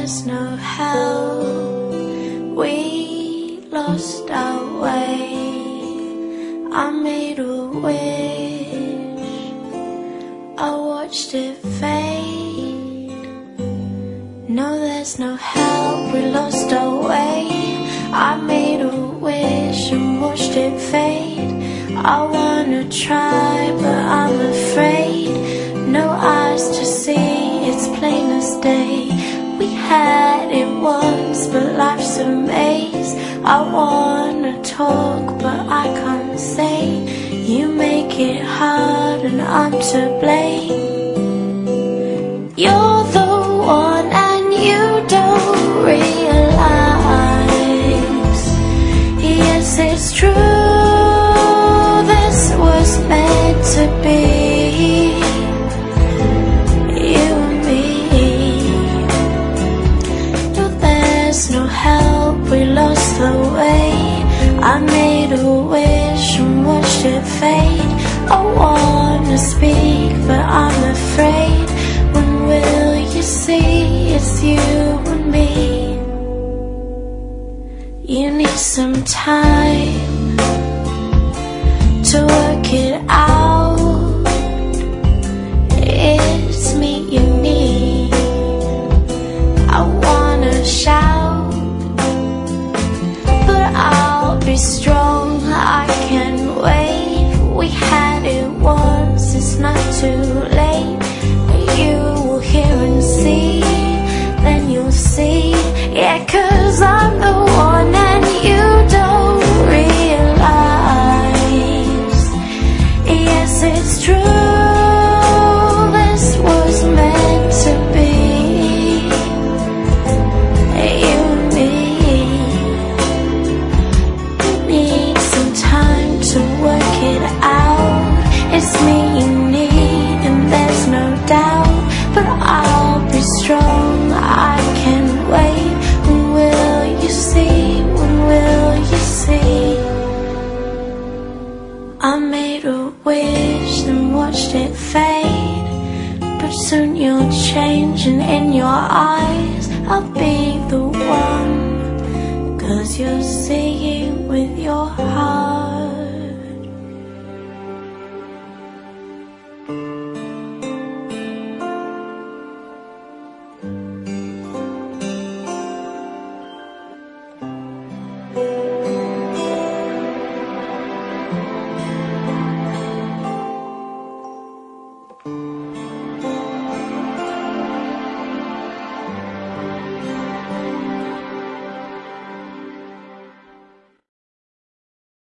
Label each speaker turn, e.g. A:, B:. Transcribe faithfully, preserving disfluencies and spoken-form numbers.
A: there's no help, we lost our way. I made a wish, I watched it fade. No, there's no help, we lost our way. I made a wish and watched it fade. I wanna try, but I'm afraid. No eyes to see, it's plain as day. We had it once, but life's a maze. I wanna talk, but I can't say. You make it hard and I'm to blame. You're the one and you don't realize. Yes, it's true, this was meant to be. You and me. No, there's no help, we lost the way. I made a wish and watched it fade. I wanna speak, but I'm afraid. When will you see it's you and me? You need some time to work it out. It's me you need. I wanna shout, but I'll be strong, I can wait. We had it once, it's not too late. You will hear and see, then you'll see. Yeah, 'cause I'm the one and you don't realize. Yes, it's true, this was meant to be. You and me. Need some time to work it out. It's me you need and there's no doubt. But I'll be strong, I can wait. When will you see, when will you see? I made a wish and watched it fade. But soon you'll change and in your eyes I'll be the one. 'Cause you'll see it with your heart.